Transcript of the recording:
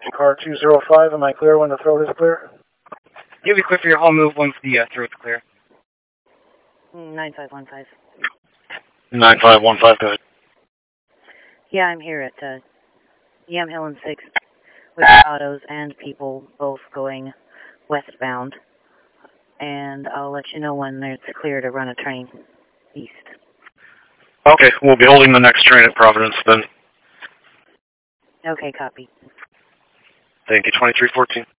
Car 205, am I clear when the throat is clear? You'll be clear for your whole move once the throat's clear. 9515. 9515, go ahead. Yeah, I'm here at Yamhill and 6 with autos and people both going westbound. And I'll let you know when it's clear to run a train east. Okay, we'll be holding the next train at Providence then. Okay, copy. Thank you, 2314.